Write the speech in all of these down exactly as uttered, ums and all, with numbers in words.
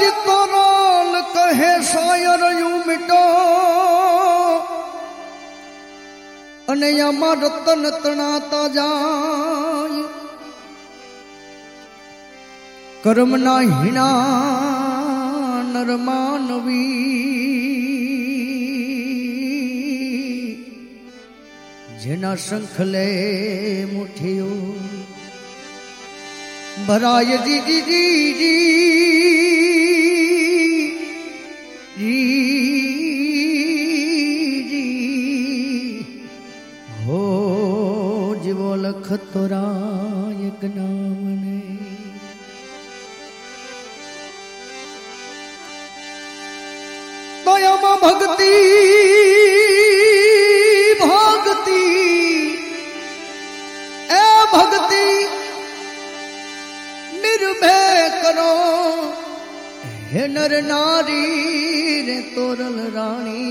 जितो रोल कहे शायर यूं मिटो अने यामा रतन तनाता जाय कर्म ना हीना नरमानवी जेना शंखले मुठियो भराय जी जी जी जी जी जी हो जीवो लख तोरा एक नाम ने दयामा भक्ति भक्ति ए भक्ति निर्भय करो हे नर नारी रे तोरल रानी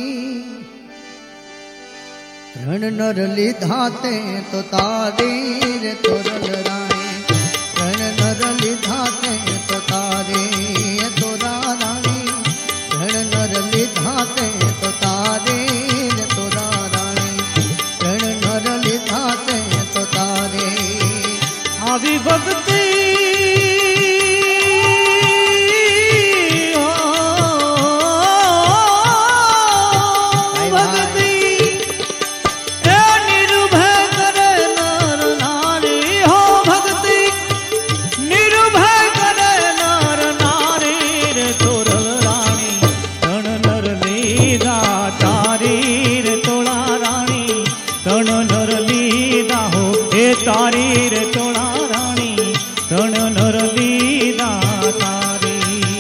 रण नर लीधा ते तो तारी रे तोरल रानी रण नर लीधा ते तो तारे तोरा रानी रण नर लीधा ते तो तारे रे तोरा रानी रण नर लीधा ते तो तारे आवी भक्ति तारी रे तोड़ा रानी तण नर लीधा तारी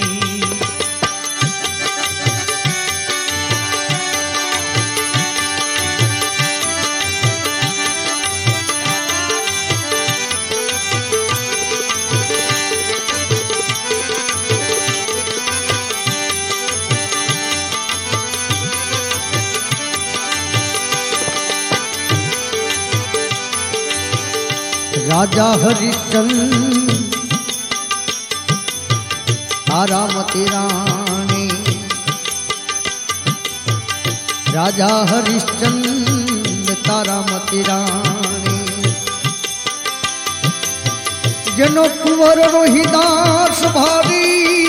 राजा हरिश्चंद्र तारामती रानी राजा हरिश्चंद्र तारामती रानी जनो कुंवर रोहिदास भावी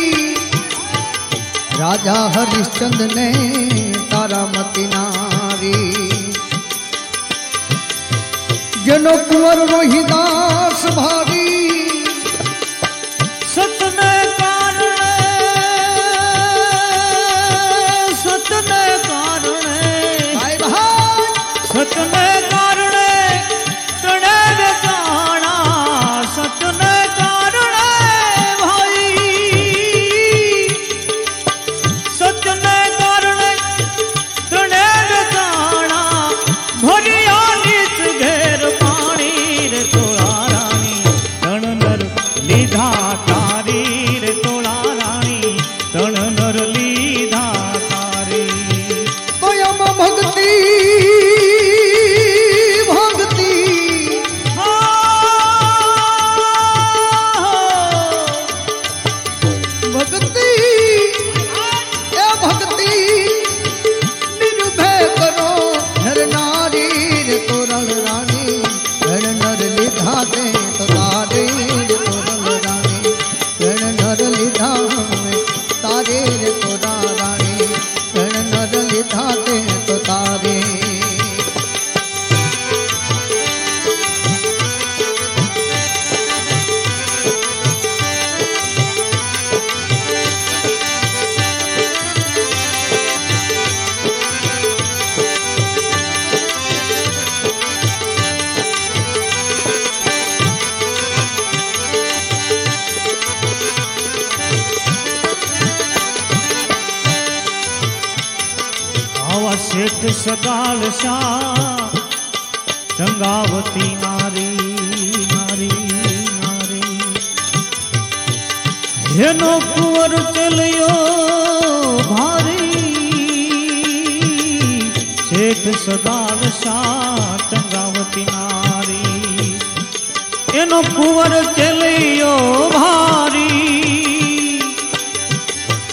राजा हरिश्चंद्र ने तारामती नारी जनो कुंवर रोहिदास भावी सतने कारण सतने कारण भाई भाई सतने कारण तणे बेचाना सतने कारण भाई सतने कारण तणे बेचाना भरिया नीच घेर लीधा तारी रे तोड़ा रानी तण नर लीधा तारी दयामा भक्ति भक्ति भक्ति ए भक्ति निर्भय करो नर नारी रे तोरल रानी रण नर लीधा दे तो तारे लीधा तारे रे तोरा रानी रण नर लीधा ते तो तारे सेठ सगाल शाह चंगावती नारी नारी नारी हेनो कुंवर चलियो भारी सेठ सगाल शाह चंगावती नारी एनो कुंवर चलियो भारी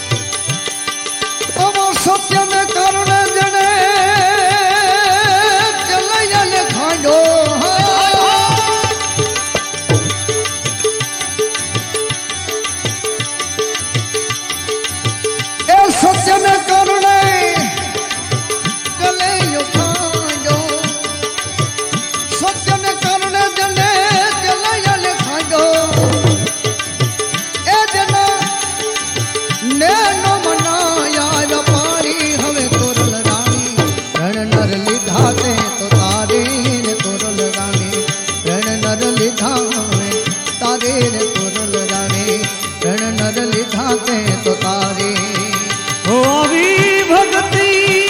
લીધા હવે તારે રે તોરલ રાણી રણ નર લીધા તે તો તારે હો આવી ભક્તિ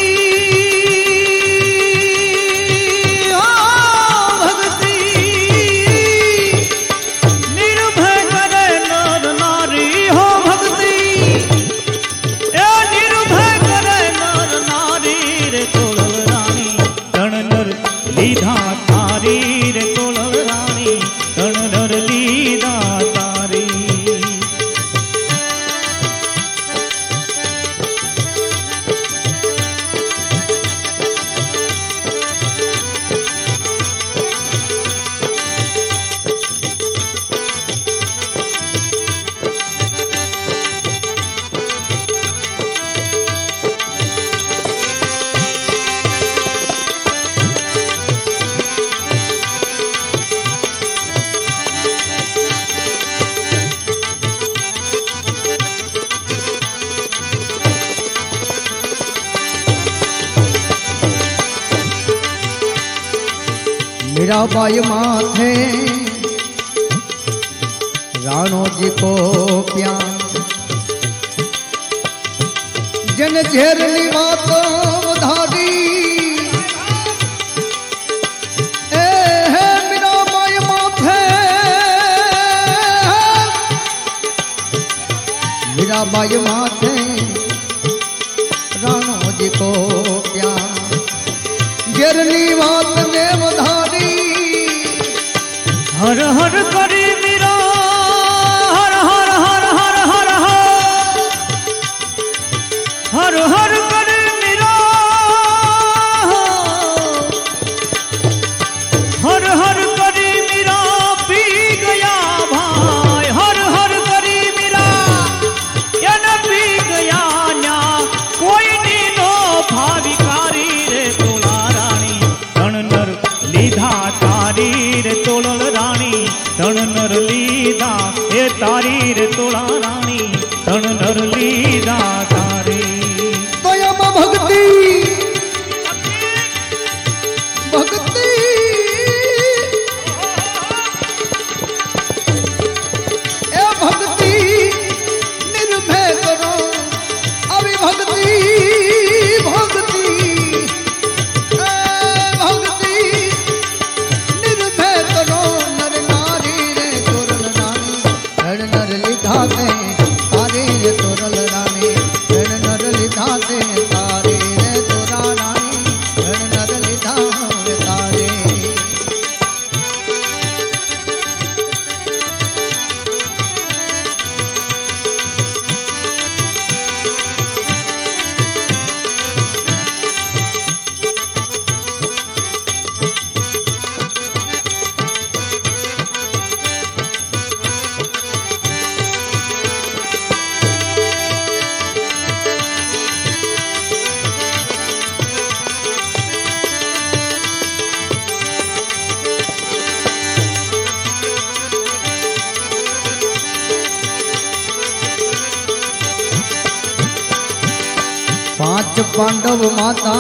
मीराबाई माथे राणो जी को प्यार जन झेरनी बात धारी ए है मीराबाई माथे मीराबाई माथे राणो जी को प्यार झेरनी बात देव धारी हर हर करी मीरा हर हर हर हर हर हर हर करी मीरा हर हर करी मीरा पी गया भाई हर हर करी मीरा या न पी गया न्या कोई नीनो भाविकारी रे तोला रानी रण नर लीधा तारी रे तोलल रानी धन नर लीधा ए तारी रे तोला रानी धन नर लीधा तारी दया भक्ति भक्ति ए भक्ति निर्भय करो अभी भक्ति भक्ति ए भक्ति निर्भय करो नर नारी रे तोरल रानी रण नर लिधा ते तारे रे तोरल रानी रण नर लिधा ते तारे रे तोरा रानी रण नर लिधा ते तारे पांच पांडव माता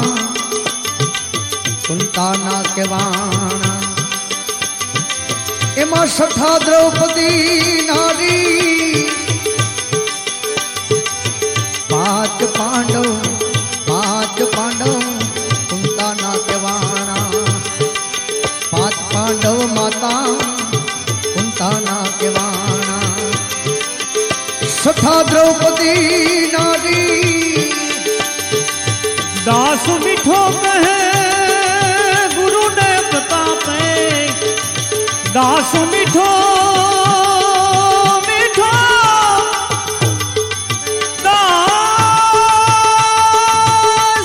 कुंता ना केवाणा एमा छठा द्रौपदी नारी पांच पांडव पांच पांडव कुंता ना केवाणा पांच पांडव माता कुंता ना केवाणा छठा द्रौपदी नारी दास मिठो कहे गुरु ने प्रताप दास मिठो मिठो दास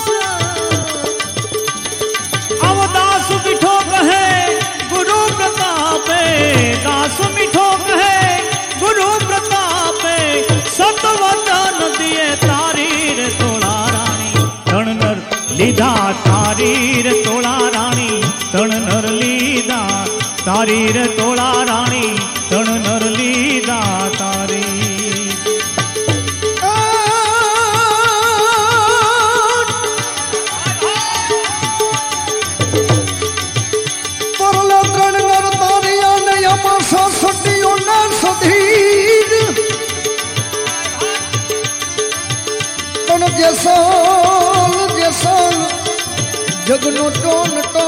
अब दास मिठो कहे गुरु प्रताप दास मिठो कहे गुरु प्रताप सतवचन दिए तारी रे तोला रानी धन नर लीधा तारी रे तोला रानी धन नर लीधा तारी रे तोला रानी धन नर लीधा तारी तरल त्रण नर तारिया ने જગનો ટોન ટો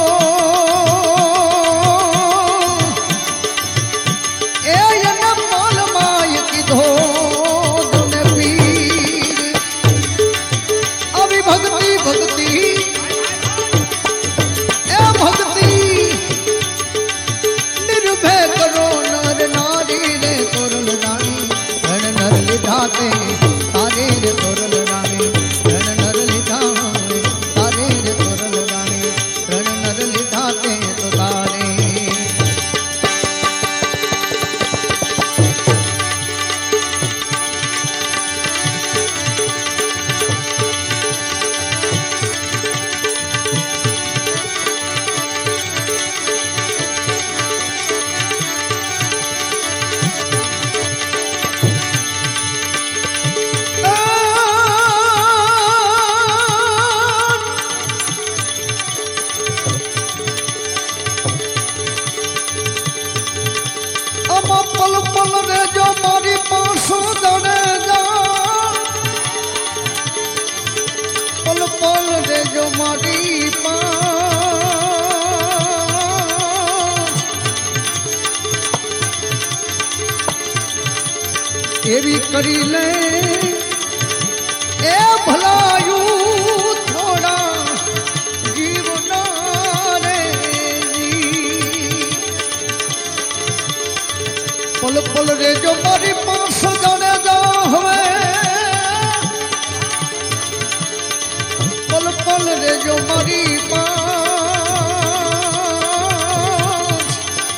એ એના માલમાય કીધો તને પીર આવી ભક્તિ ભક્તિ એ ભક્તિ નિર્ભય કરો નર નારી રે તોરણ રાણી રણ નર લીધા તે તારે રે તોરણ રાણી રણ નર લીધા તારે રે તોરણ રાણી રણ નર લીધા તે તો તારે पल पल रे जो मारी पासो दड़े जा पल पल रे जो मारी एवी करी ले ए भलायू थोड़ा जीवना रे पल पल रे जो मारी पास जाने जा हवे पल पल रे जो मारी पास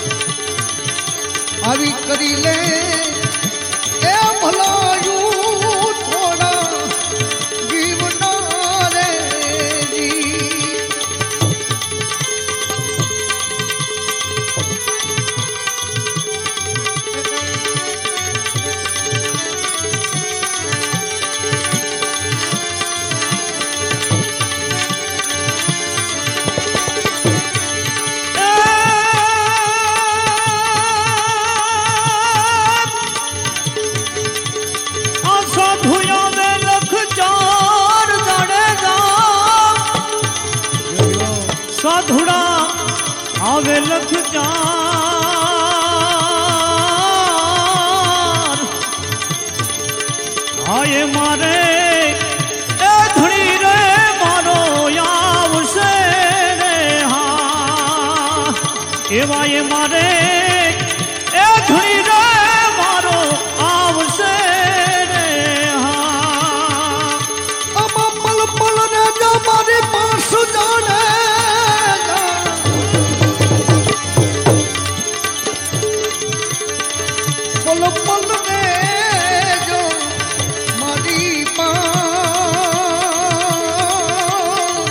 आवी करी ले ए भलायू थोड़ा जीवना रे जी साधुड़ा आवे लख चार आये मारे ए धड़ी रे मारो आवसे रे हाँ एवा ये मारे ए धड़ी रे मारो आवसे रे हाँ अब पल पल रे जो मारी पास जाने पल पल रे जो मारी पास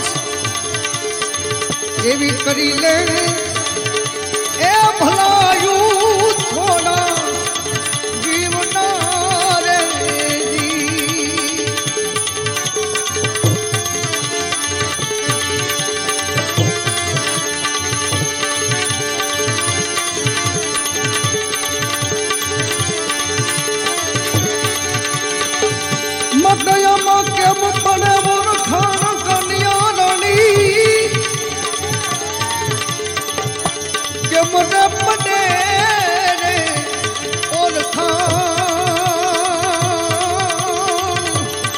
एवी करी ले ए भलायू थोड़ा जीवना रे जी मदया माँ केम पड़े मोर खान कन्या रानी केम रे पड़े रे और खान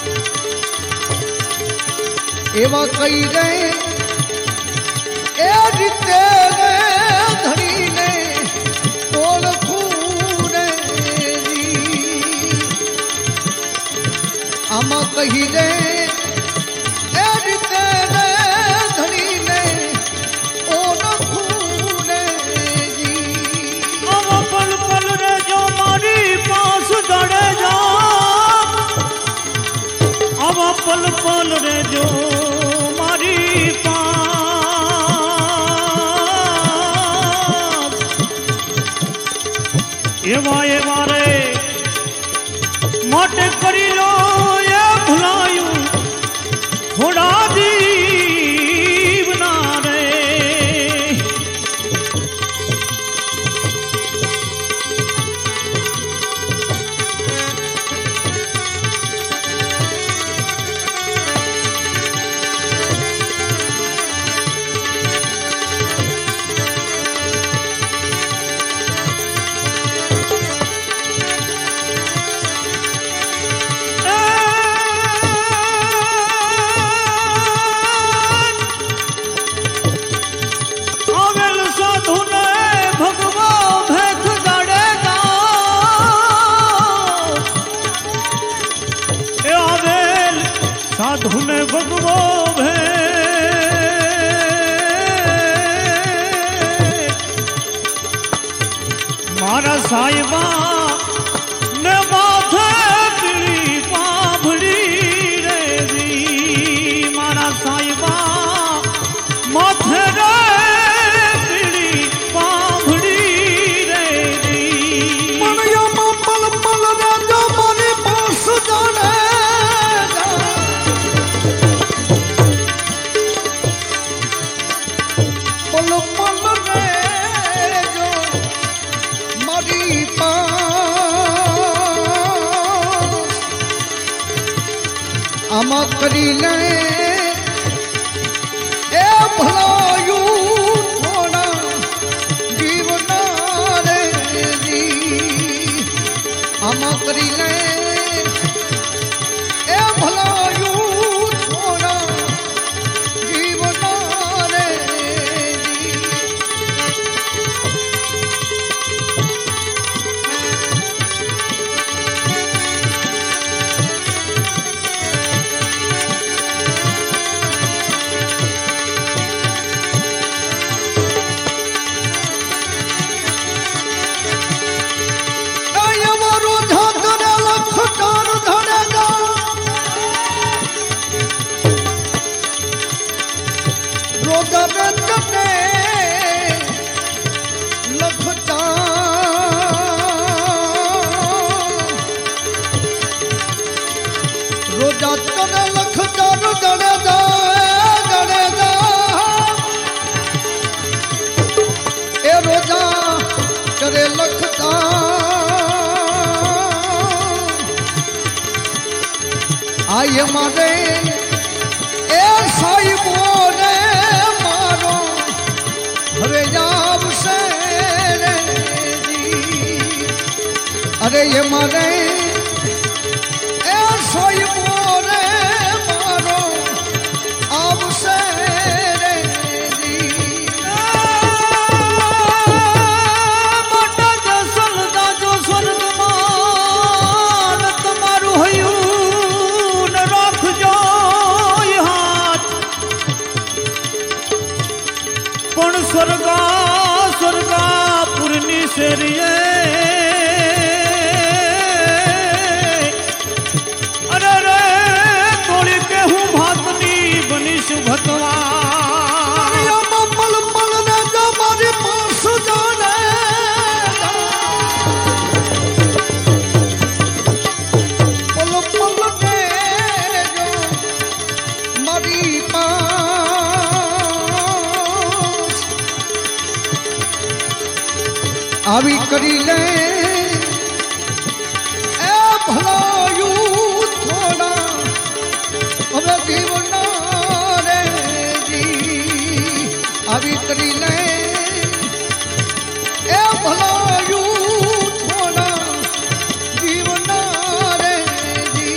एवा कई गए ए रीते रे धड़ी ने तोल खूने आमा कही दे ए रीते रे धड़ी ने ओ न खूने जी अब पल पल रे जो मारी पास दड़े जा अब पल पल रे जो मारी पास एवा एवा रे मोटे करी लो ये भुलायू थोड़ा दीवना रे मारा साहिबा ने माथे पीड़ी पाभड़ी रे दी मारा साहिबा माथे रे पीड़ी पाभड़ी रे दी मनया पल पल राजा मारे पास जाने पल पल रे जो मारी पास आमा करी ले ए भलायू थोड़ा जीवना रे जी आमा करी ले ए भलायू थोड़ा जीवना रे जी रोजा चने लख चार जड़े जड़े जा ए रोजा चरे लख आइए मारे ए साई बोले मारो हवे जाब से रे जी अरे ये मारे ए साई बोले मारो अब से रे जी मोटा जो सलदा जो स्वर्ग मान तुम्हारू हयू न रख जो हाथ पण स्वर्गा स्वर्गा पुरनी सेरिये अरे रे तोड़ी के हूँ भातनी बनी शुभतवा पल पल ने जो मारे पास जाने पल पल ने जो मारी पास આવી કરી લે એ ભલાયુ થોડા હવે જીવના રે જી આવી કરી લે એ ભલાયુ થોડા જીવના રે જી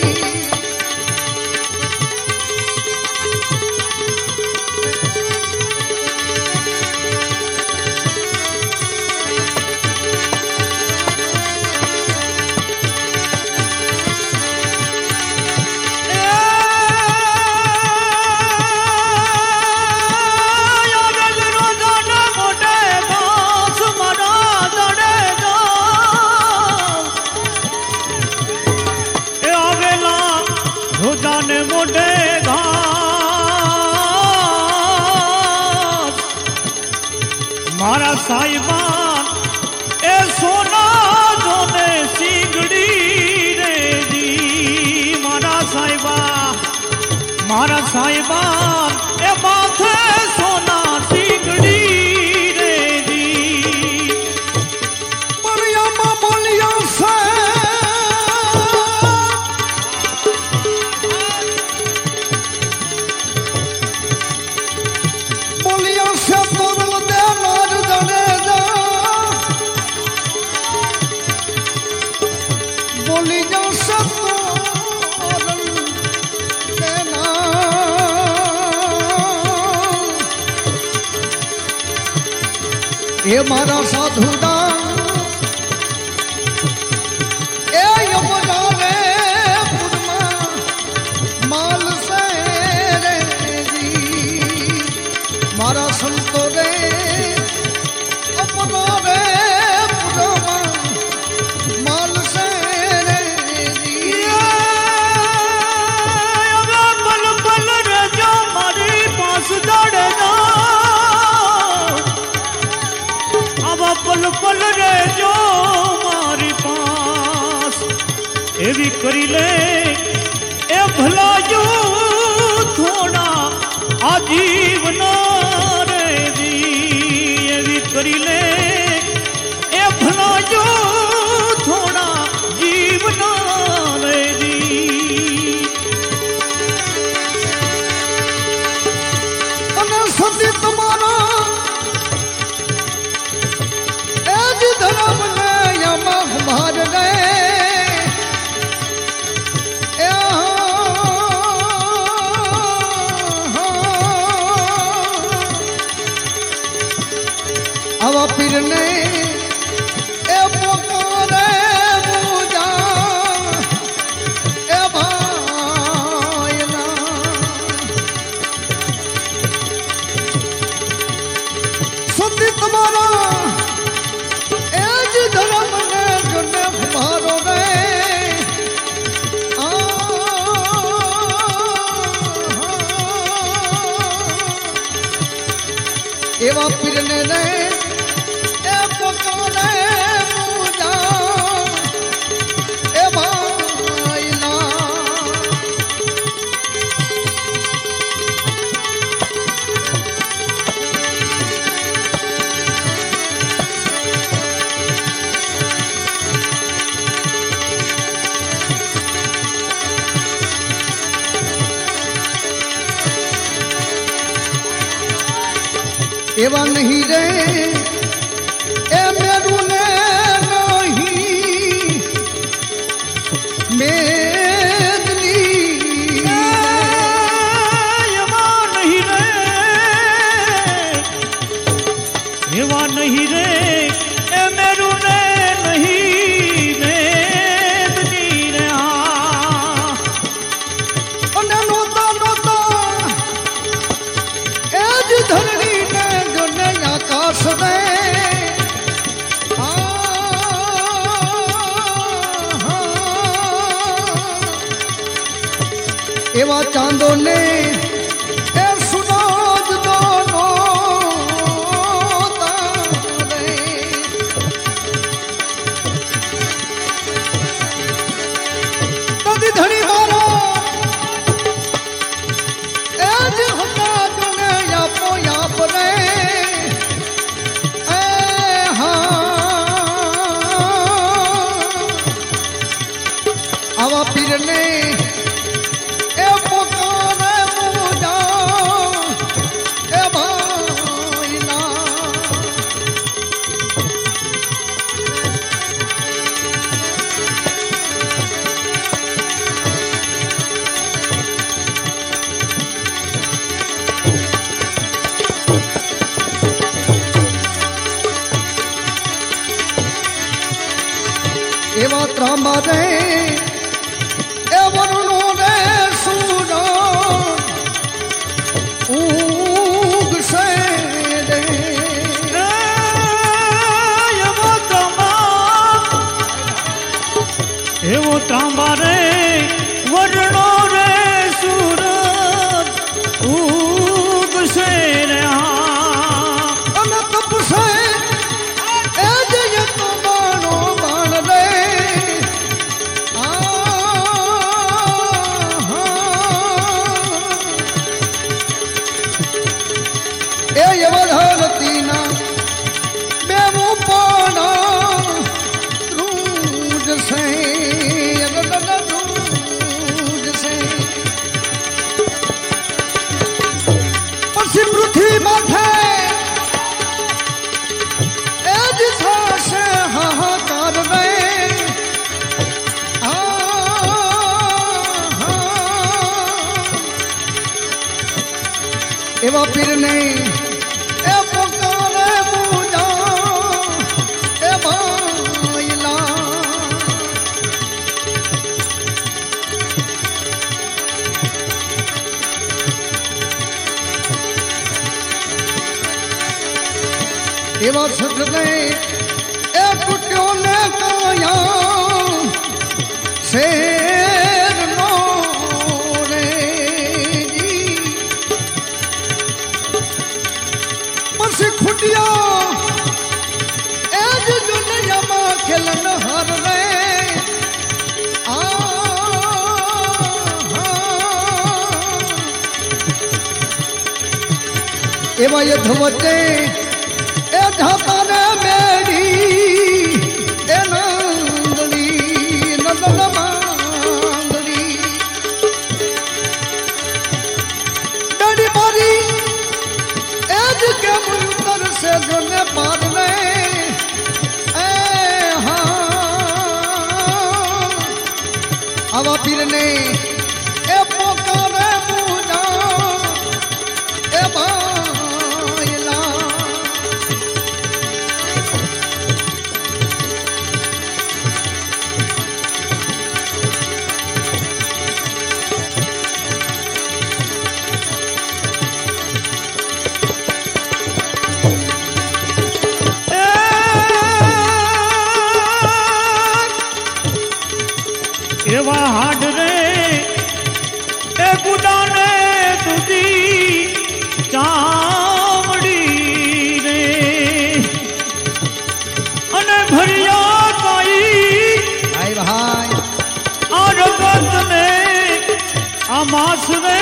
रोजाने मोटे घास मारा साहिबान ए सोना जोने सीगड़ी रे जी मारा साहिबा मारा साहिबान ए माथे सोना सीगड़ी रे जी बोलिया मां बोलिया से बोलिया से तोरल दे नार जड़े जा बोलिया से तोरल दे नार ए मारा साधुदा ए यमुना रे पुरमा माल से रे जी मारा संतो रे अपना रे पुरमा एवी करी ले ए भला जो थोड़ा आजीवन रे दी एवी करी ले ए भला जो थोड़ा जीवन रे दी अने सती तुम्हारा एज धर्म ने यम मार रे हवा पीर ने ए पुकारे पूजा ए भाईना सती तुम्हारा एज धर्म ने जुने मारो रे एवा पीर ने रे एवा नहीं रे ए मेरू ने नहीं मेदनी एवा नहीं रे एवा नहीं रे ए मेरू ने नहीं मेदनी रे अने नोता नोता एज धरणी आकाश में एवा चांदो ने ए सुनाज दोनों तारे नदी धनी मारो एज हटा दुने या पो या परे हवा पीर ने ए पुकारे पूजा ए भाईना एवा त्रांबा रे वरुणो रे सूरो ऊग से दे एवो तांबा एवो तांबा रे वरुणो रे सूरो ऊग से रे अन तप से ए जय तो बाणो बाण रे ए यवधानतीना बेमु पाना रूज से रूज से पश्चिम पृथ्वी माथे ए जिथा से हाहाकार रे एवा पीर ने ए पुकारे पूजा ए भाईला एवा सत ने ए टुट्यो ने काया शेर नो रे पसी खुटिया एज दुनिया मा खेलन हर रे आ એવા યુદ્ધ વચ્ચે એ ધાતાને મેળી એ નંદડી નંદન માંગડી ડડી મારી એ જ કેમ તરસે જોને પારને એ હા આવા પીરને એ પોકારે પૂજા એ બાયલા એવા હાડ રે એ ગુડાને તુજી ચામડી રે અને ભરિયા કાઈ ભાઈ ભાઈ આ રગત ને આ માસ રે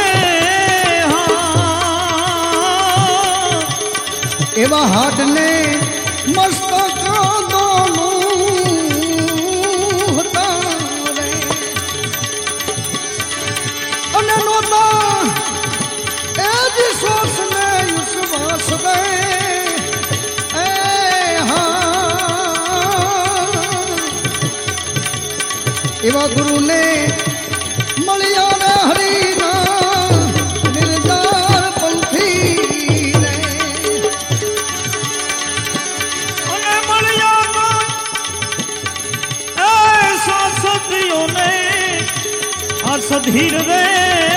હા એવા હાથને મસ્તક દોનું હતારે અને નોતા એ જ શ્વાસને વિશ્વાસ દે એ હા એવા ગુરુને મળ્યા ને હરિના નિર્જાર પંથી ને અને મળ્યા એ સાસદીઓને આ સધીર રે